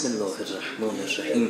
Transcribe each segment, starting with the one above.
بسم الله الرحمن الرحیم.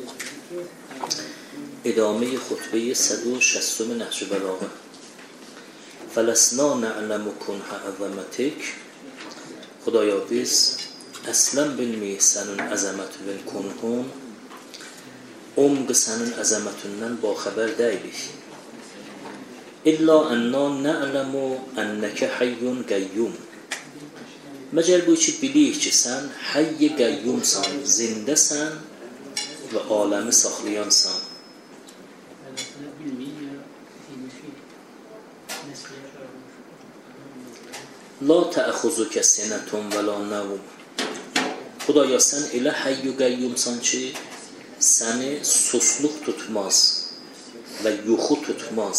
ادامه خطبه 160 نهج بلاغه. فلسنا نعلم کنه عظمتک. خدایا biz اصلا bilməyik sənin əzəmətin konhun, umq sənin əzəmətindən baxəbər deyilik. İlla enna na'lamu enneke hayyun qayyum. Məcəl bu ki biliyik ki sən hayy qayyumsan, zindəsən və aləmi saxlayansan. La təəxuzuke sinətun və la nəvum. Xudaya sən elə hayy qayyumsan ki səni susluq tutmaz və yuxu tutmaz.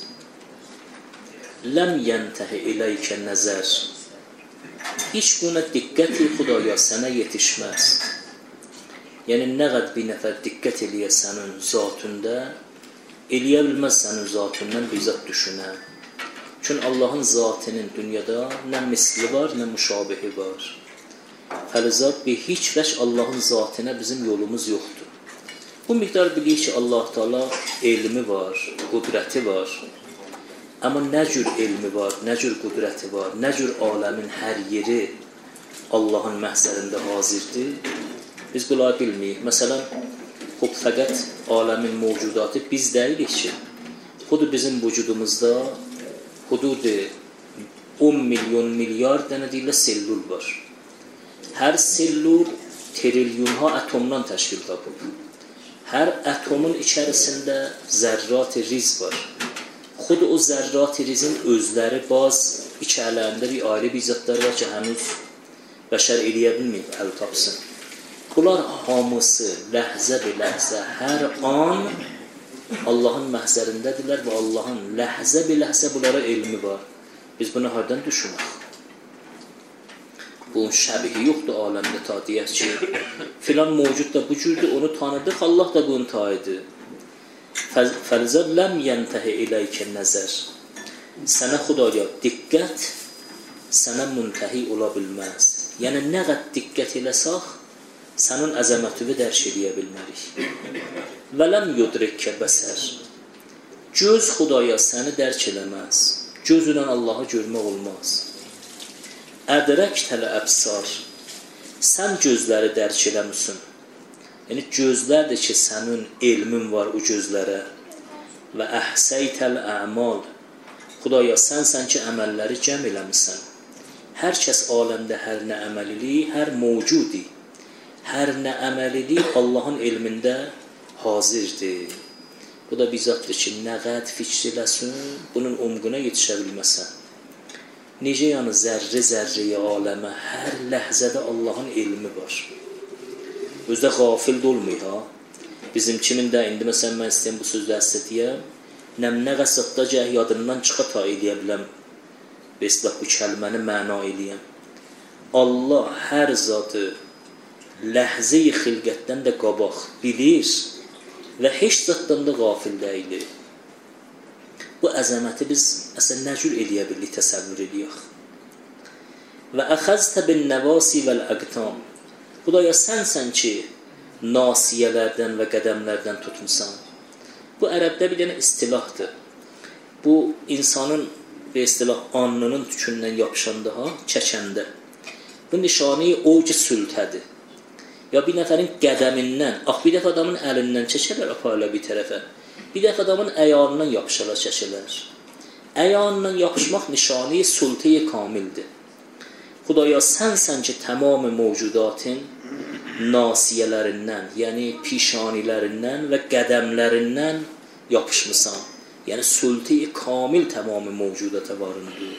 Ləm yentəhi iləykə nəzər. Heç buna diqqəti Xudaya sənə yetişməz. Yəni nə qədər bir nəfər diqqət eləyə sənin zatında, eləyə bilməz sənin zatından bizzat düşünə. Çünki Allahın zatının dünyada nə misli var, nə müşabihi var. Fəlizat bir heç vəç Allahın zatına bizim yolumuz yoxdur. Bu miqdar bilir ki Allah Teala elmi var, qudrəti var. Amma nə cür elmi var, nə cür qudrəti var, nə cür aləmin hər yeri Allahın məhzərində hazirdir, biz bunları bilməyik. Məsələn, fəqət aləmin mövcudatı biz deyilik ki, xudu bizim vücudumuzda hududu 10 milyon milyar dənə deyirlə sellul var. Hər sellul trilyonha atomdan təşkil tapıb. Hər atomun içərisində zərrat-ı riz var. Xud o zərrat-ı rizin özləri baz içərilərində bir ayrı bir zətlər var ki, hənuz bəşər eləyə bilməyib, əl tapsın. Bunlar hamısı ləhzə bir ləhzə, hər an Allahın məhzərindədirlər və Allahın ləhzə bir ləhzə bunlara elmi var. Biz bunu hardan düşünürük? Bunun şəbihi yoxdur aləmdə ta deyək ki, filan mövcud da bu cürdür, onu tanıdıq, Allah da bunu tanıdı. Fəlizə ləm yentəhi iləykə nəzər. Sənə Xudaya diqqət sənə müntəhi ola bilməz. Yəni nə qədər diqqət eləsək, sənin əzəmətini dərk eləyə bilmərik. Və ləm yudrikkə bəsər. Göz Xudaya səni dərk eləməz. Göz ilə Allahı görmək olmaz. Ədrəktəl əbsar. Sən gözləri dərk eləmişsin. Yəni gözlərdir ki sənin elmin var o gözlərə. Və əhsəytəl əmal. Xudaya sənsən ki əməlləri cəm eləmişsən. Hər kəs aləmdə hər nə əməl eləyir, hər mövcudi. Hər nə əməl eləyir Allahın elmində hazirdir. Bu da bizzatdır ki nə qəd fikr eləsin, bunun umquna yetişə bilməsən. Necə yəni zərri-zərriyə aləmə hər ləhzədə Allahın elmi var. Özdə qafil olmuyor ha. Bizim kimin də indi məsələn mən istəyəm bu sözdə əssə deyəm, nə qəsətdə gəh yadından çıxa ta eləyə biləm. Bəsləh bu kəlməni məna eləyəm. Allah hər zadı ləhzə-i xilqətdən də qabaq bilir və heç zatdan da qafil deyilir. Bu əzəməti biz əsən nə cür eləyə bilirik, təsəvvür eləyək. Və əxəztə bin nəvasi vəl-əqtam. Xudaya sənsən ki, nasiyələrdən və qədəmlərdən tutmuşsan. Bu ərəbdə bir dənə istilahdır. Bu, insanın bir istilah alnının tükündən yapışanda, çəkəndə. Bu nişanı oc sültədir. Ya bir nəfərin qədəmindən, bir dəfə adamın əlindən çəkərlər, aparırlar bir tərəfə. Bir dəfə adamın əyarından yapışarlar, çəkirlər. Əyarından yapışmaq nişanı sultə-i kamildir. Xudaya sənsən ki, tamam mövcudatın nasiyələrindən, yəni pişanilərindən və qədəmlərindən yapışmısan. Yəni sultə-i kamil tamam mövcudata varındır.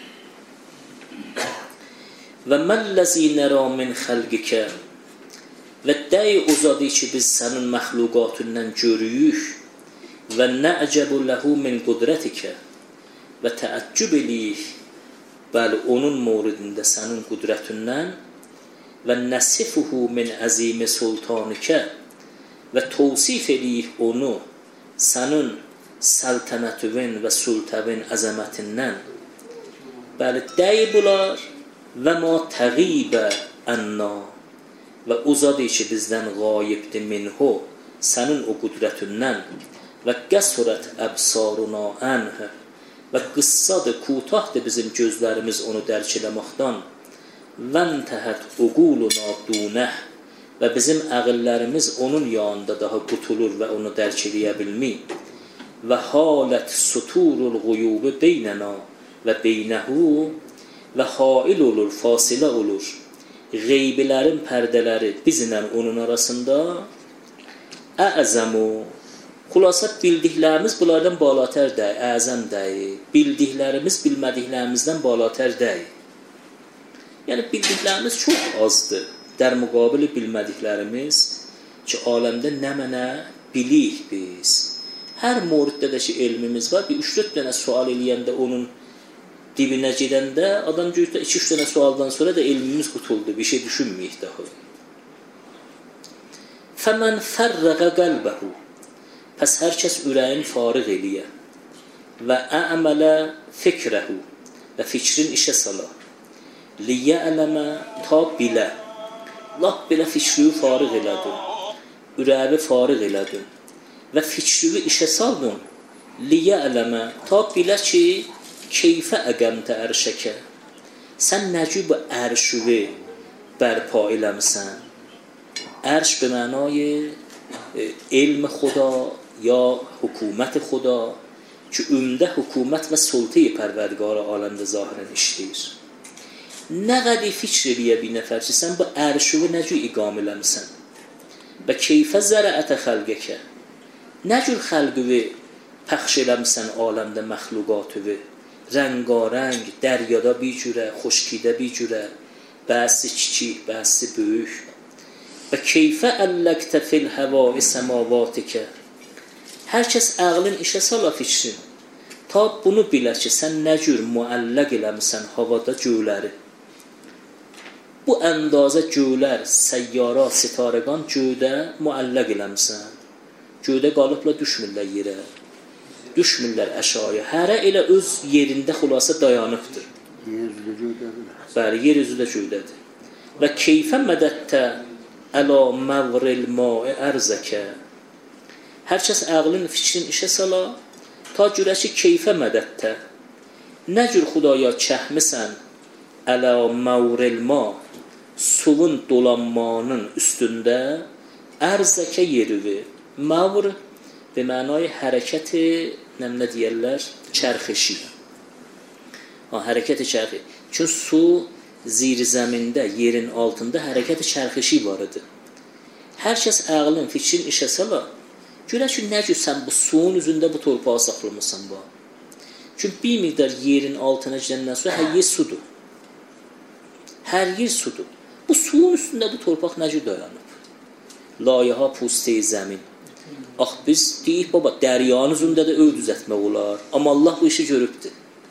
Və məlləzi nərə min xəlqikə. Və dəy uzadı ki, biz sənin məxluqatından görüyük və nə'cəbu ləhu min qudrətikə və təəccüb eləyik bəli onun mövridində sənin qudrətindən və nəsifuhu min əzimi sultanikə və tavsif eləyik onu sənin səltənətüvün və sultəvin əzəmətindən. Bəli, dəy bular və ma təqibə ənna və o zadı ki bizdən qayibdir minhu, sənin o qüdrətindən və qəsurət əbsaruna ənhə və qıssadır, kutahdır bizim gözlərimiz onu dərk eləməkdən və ntəhət uquluna dunəh və bizim əqillərimiz onun yanında daha qutulur və onu dərk eləyə bilmir və halət suturul quyubu beynəna və beynəhu və hail olur, fasilə olur qeybilərin pərdələri bizlə onun arasında əzəmu xulasa bildiklərimiz bunlardan balatər deyil, əzəm deyil, bildiklərimiz bilmədiklərimizdən balatər deyil. Yəni bildiklərimiz çox azdır, dər müqabili bilmədiklərimiz ki, aləmdə nə mənə bilik biz. Hər moriddə də ki, elmimiz var, bir 3-4 dənə sual eləyəndə onun dibinə gedəndə, adam görür 2-3 dənə sualdan sonra da elmimiz qutuldu, bir şey düşünməyik daha. Fəmən fərrəqə qəlbəhu, pəs hər kəs ürəyin fariq eləyə və əmələ fikrəhu və fikrin işə sala liyələmə ta bilə lap belə fikri fariq elədin, ürəyi fariq elədin və fikri işə saldın liyələmə ta bilə ki keyfə əqəmtə ərşəkə sən nəcib ərşüvi bərpa eləmisən. Ərş به معنای علم خدا یا حکومت خدا که عمده حکومت و سلطه پروردگار عالمdə ظاهرən işləyir. Nə qədər fikr eləyə bir nəfər ki, sən bu ərşüvü necə iqam eləmisən və keyfə zərəətə xəlqəkə nə cür xəlqüvü pəxş eləmisən aləmdə məxluqatüvü rəngarəng, dəryada bir cürə, xoşkidə bir cürə, bəsi kiçik, bəsi böyük və keyfə əlləqtə fil həvai səmavatikə hər kəs əqlin işə sala fikrin ta bunu bilə ki, sən nə cür müəlləq eləmisən havada göyləri. Bu əndazə göylər, səyyara, sitarəqan göydə müəlləq eləmisən. Göydə qalıbla düşmürlər yerə. Düşmürlər əşaya. Hərə elə öz yerində xulasa dayanıbdır. Yer üzüdə göydədir. Bəli, yer üzüdə göydədir. Və keyfə mədətdə əla məvril ma'i ərzəkə hər kəs əqlin, fikrin işə sala ta görə ki, keyfə mədətdə nə cür xudaya çəhmisən əla məvril ma suvun dolanmanın üstündə ərzəkə yerivi. Məvr به معنای حرکت nə deyirlər? Çərxişi. Hərəkət çərxi. Çünki su zirzəmində, yerin altında hərəkət çərxişi var idi. Hər kəs əqlin, fikrin işə sala görə ki, nə cür sən bu suyun üzündə bu torpağı saxlamısan bu. Çünki bir miqdar yerin altına gedəndən sonra hər yer sudur. Hər yer sudur. Bu suyun üstündə bu torpaq nə cür dayanıb? Layəha puste zəmin. Ax biz deyik baba, dəryanın üzündə də öv düzətmək olar. Amma Allah bu işi görübdür.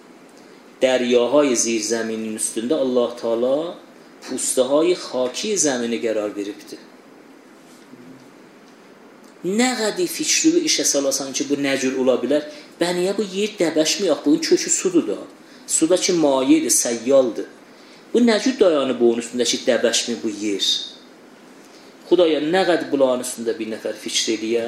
Dəryahay zirzəminin üstündə Allah Teala pustahay xaki zəmini qərar veribdir. Nə qədər fikri işə salasan ki, bu nə cür ola bilər? Bəniyə bu yer dəbəşməyək, bunun kökü sudur da. Suda ki mayedir, səyyaldır. Bu nə cür dayanıb onun üstündə ki, dəbəşmi bu yer? Xudaya nə qədər bulağın üstündə bir nəfər fikr eləyə?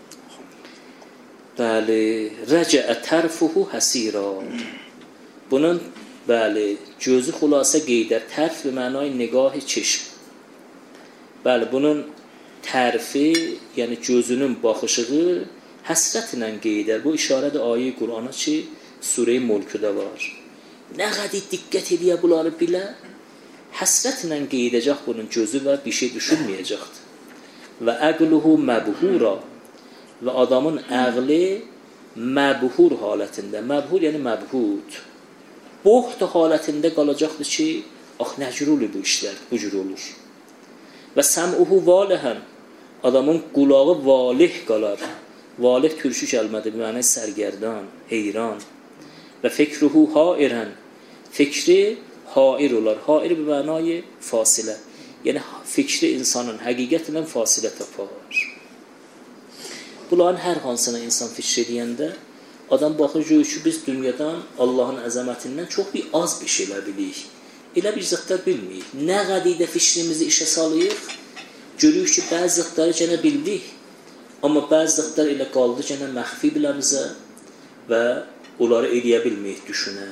Bəli, rəcəə tərfuhu həsira. Bunun, bəli, gözü xulasa qeydər. Tərf və mənay nigah çeşm. Bəli, bunun tərfi, yəni gözünün baxışığı həsrətlə qeydər. Bu işarədir ayə-i Qur'ana ki, Surə-i Mülküdə var. Nə qədər diqqət eləyə bunları bilə? Həsrətlə qeydəcək bunun gözü və bir şey düşünməyəcəkdir. Və əqluhu məbhura və adamın əqli məbhur halətində. Məbhur yəni məbhud. Boht halətində qalacaqdır ki, ax nə cür olur bu işlər, bu cür olur. Və səm'uhu valihən adamın qulağı valih qalar. Valih türkü kəlmədir, yəni sərgərdan, heyran. Və fikruhu hairən fikri hair olar. Hair bir mənayı fasilə. Yəni fikri insanın həqiqətlə fasilə tapar. Bunların hər hansına insan fikr edəndə adam baxır ki, biz dünyadan Allahın əzəmətindən çox bir az bir şeylər bilirik. Elə bir zətlər bilməyik. Nə qədər də fikrimizi işə salıyıq, görürük ki, bəzilikləri gənə bildik, amma bəziliklər elə qaldı gənə məxfi biləmizə və onları eləyə bilməyik düşünə.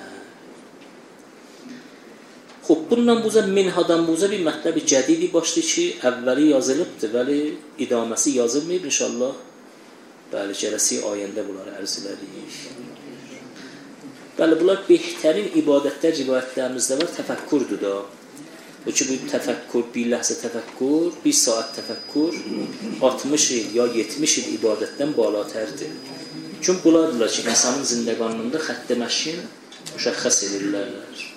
Xob, bundan buza minhadan buza bir mətləbi cədidi başlayır ki, əvvəli yazılıbdır, vəli idaməsi yazılmayıb inşallah. Bəli, gələsi ayəndə bunları ərz edirik. Bəli, bunlar behtərin ibadətlər rivayətlərimizdə var, təfəkkürdür da. O ki, bu təfəkkür, bir ləhzə təfəkkür, bir saat təfəkkür 60 il ya 70 il ibadətdən balatərdir. Çünki bunlardırlar ki, insanın zindəqanlığında xətt-i məşin müşəxxəs edirlər.